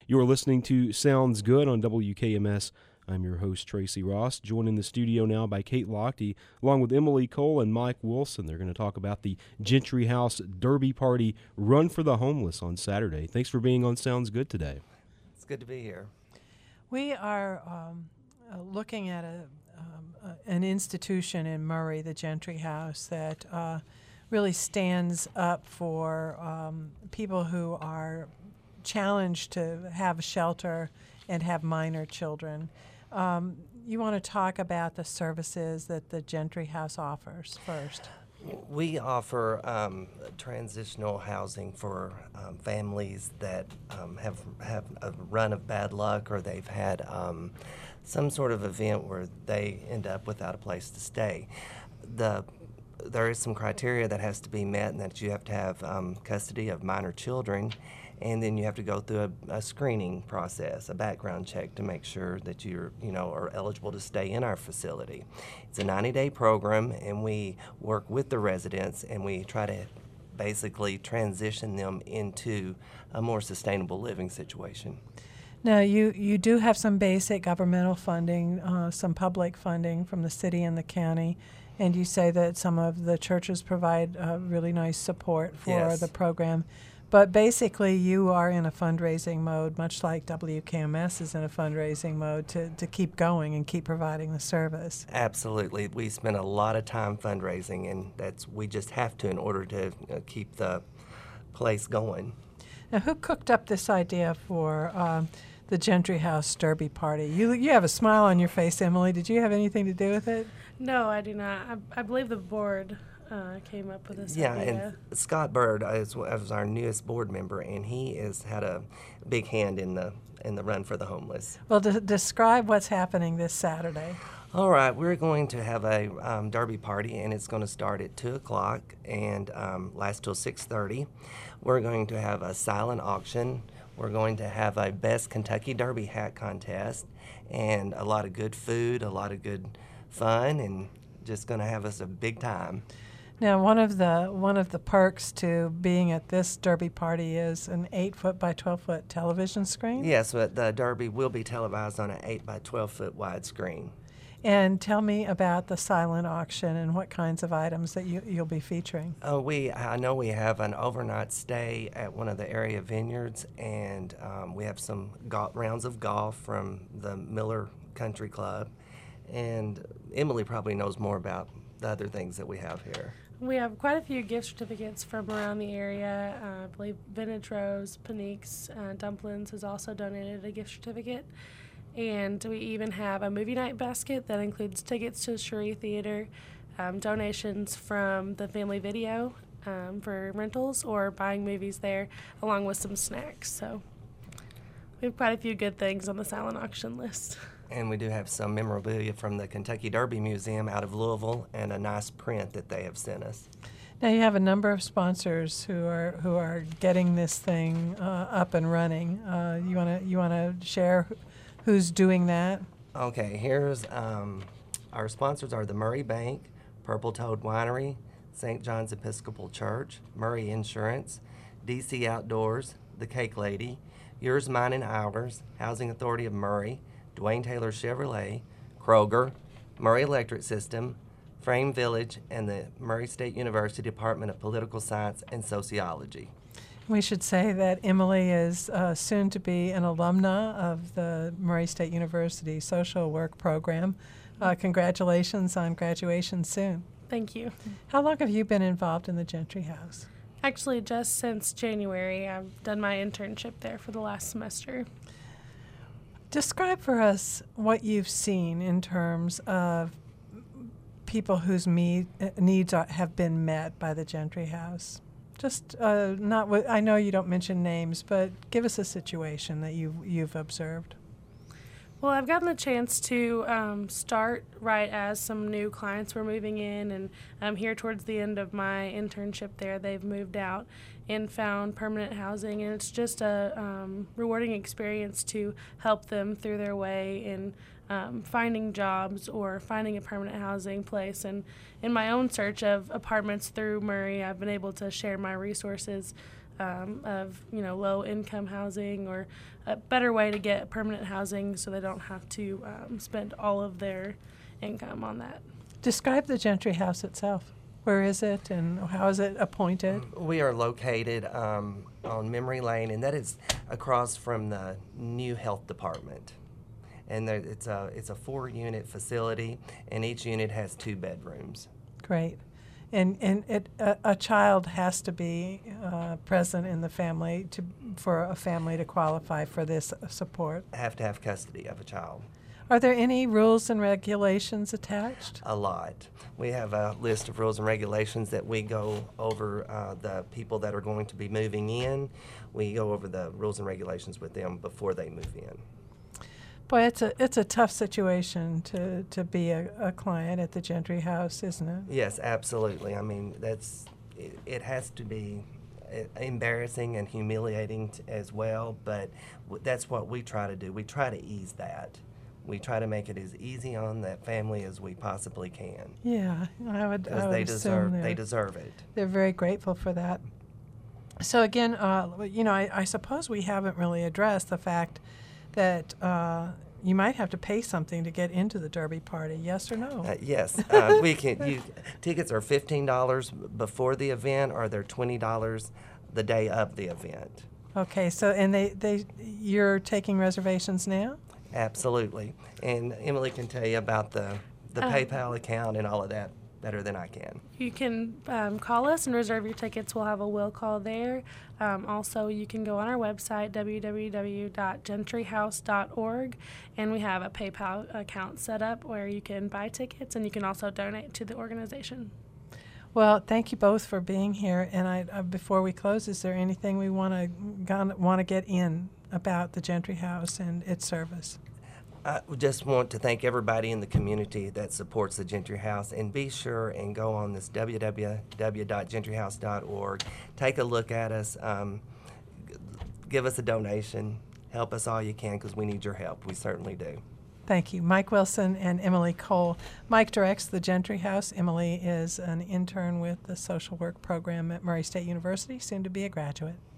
You're listening to Sounds Good on WKMS. I'm your host, Tracy Ross, joined in the studio now by Kate Lochte, along with Emily Cole and Mike Wilson. They're going to talk about the Gentry House Derby Party Run for the Homeless on Saturday. Thanks for being on Sounds Good today. It's good to be here. We are looking at an institution in Murray, the Gentry House, that really stands up for people who are challenged to have a shelter and have minor children. You want to talk about the services that the Gentry House offers first? We offer transitional housing for families that have a run of bad luck, or they've had some sort of event where they end up without a place to stay. There is some criteria that has to be met, and that you have to have custody of minor children, and then you have to go through a screening process, a background check, to make sure that are eligible to stay in our facility. It's a 90-day program, and we work with the residents, and we try to basically transition them into a more sustainable living situation. Now, you do have some basic governmental funding, some public funding from the city and the county, and you say that some of the churches provide really nice support for the program. But basically, you are in a fundraising mode, much like WKMS is in a fundraising mode, to keep going and keep providing the service. Absolutely. We spend a lot of time fundraising, and we just have to in order to keep the place going. Now, who cooked up this idea for the Gentry House Derby Party? You have a smile on your face, Emily. Did you have anything to do with it? No, I do not. I believe the board came up with this idea. And Scott Bird was our newest board member, and he has had a big hand in the run for the homeless. Well, describe what's happening this Saturday. All right, we're going to have a derby party, and it's going to start at 2 o'clock and last till 6:30. We're going to have a silent auction. We're going to have a Best Kentucky Derby hat contest, and a lot of good food, a lot of good fun, and just going to have us a big time. Now, one of the perks to being at this derby party is an 8-foot by 12-foot television screen. Yes, but the derby will be televised on an 8 by 12-foot wide screen. And tell me about the silent auction and what kinds of items that you'll be featuring. I know we have an overnight stay at one of the area vineyards, and we have some rounds of golf from the Miller Country Club. And Emily probably knows more about the other things that we have here. We have quite a few gift certificates from around the area. I believe Vintage Rose, Panique's Dumplings has also donated a gift certificate. And we even have a movie night basket that includes tickets to the Cherie Theater, donations from the Family Video for rentals or buying movies there, along with some snacks. So we have quite a few good things on the silent auction list. And we do have some memorabilia from the Kentucky Derby Museum out of Louisville, and a nice print that they have sent us. Now, you have a number of sponsors who are getting this thing up and running. You wanna share who's doing that? Okay, here's our sponsors are the Murray Bank, Purple Toad Winery, St. John's Episcopal Church, Murray Insurance, DC Outdoors, The Cake Lady, Yours, Mine, and Ours, Housing Authority of Murray, Dwayne Taylor Chevrolet, Kroger, Murray Electric System, Frame Village, and the Murray State University Department of Political Science and Sociology. We should say that Emily is soon to be an alumna of the Murray State University Social Work Program. Congratulations on graduation soon. Thank you. How long have you been involved in the Gentry House? Actually, just since January. I've done my internship there for the last semester. Describe for us what you've seen in terms of people whose needs have been met by the Gentry House. Just I know you don't mention names, but give us a situation that you've observed. Well, I've gotten the chance to start right as some new clients were moving in, and here towards the end of my internship there, they've moved out and found permanent housing, and it's just a rewarding experience to help them through their way in finding jobs or finding a permanent housing place. And in my own search of apartments through Murray, I've been able to share my resources of low income housing, or a better way to get permanent housing so they don't have to spend all of their income on that. Describe the Gentry House itself. Where is it, and how is it appointed? We are located on Memory Lane, and that is across from the new health department. And it's a 4-unit facility, and each unit has 2 bedrooms. Great. And a child has to be present in the family for a family to qualify for this support. Have to have custody of a child. Are there any rules and regulations attached? A lot. We have a list of rules and regulations that we go over. The people that are going to be moving in, we go over the rules and regulations with them before they move in. Boy, it's a tough situation to be a client at the Gentry House, isn't it? Yes, absolutely. I mean, it has to be embarrassing and humiliating as well, but that's what we try to do. We try to ease that. We try to make it as easy on that family as we possibly can. Yeah, I would Because assume they deserve it. They're very grateful for that. So again, I suppose we haven't really addressed the fact that you might have to pay something to get into the Derby party. Yes or no? Yes, we can. Tickets are $15 before the event, or they're $20 the day of the event. Okay, so and you're taking reservations now? Absolutely, and Emily can tell you about the PayPal account and all of that better than I can. You can call us and reserve your tickets. We'll have a will call there. Also, you can go on our website, www.gentryhouse.org, and we have a PayPal account set up where you can buy tickets, and you can also donate to the organization. Well, thank you both for being here. And before we close, is there anything we want to get in about the Gentry House and its service? I just want to thank everybody in the community that supports the Gentry House, and be sure and go on this www.gentryhouse.org. Take a look at us. Give us a donation. Help us all you can, because we need your help. We certainly do. Thank you. Mike Wilson and Emily Cole. Mike directs the Gentry House. Emily is an intern with the social work program at Murray State University, soon to be a graduate.